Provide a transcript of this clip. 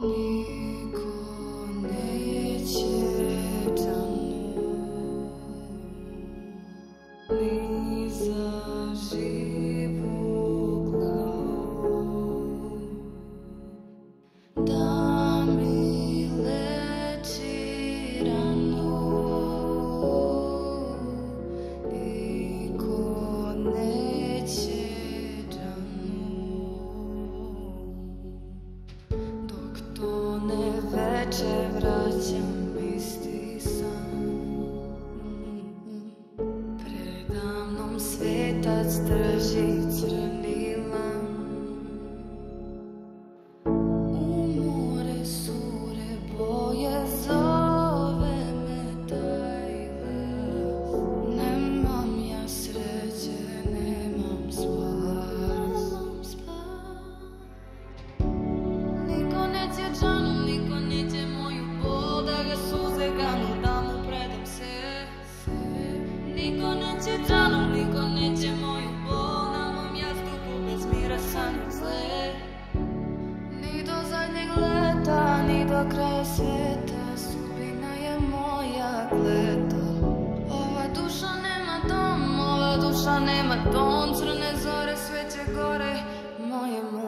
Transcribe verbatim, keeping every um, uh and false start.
Niko neće da mu ni za živu glavu da mi leči ranu. Niko neće da mu dok tone veče vraćam isti san. Predamnom svetac drži crni lan. U more sure boje zove me taj glas. Nemam ja sreće, nemam spas. Niko neće džanu, niko neće moju bol, da ga suze ganu, da mu predam se. Niko neće džanu, niko neće moju bol, na mom jastuku bez mira sanjam zle. Ni do zadnjeg leta, ni do kraja sveta, sudbina je moja kleta. Ova duša nema dom, ova duša nema dom, crne zore sve će gore, moje moje.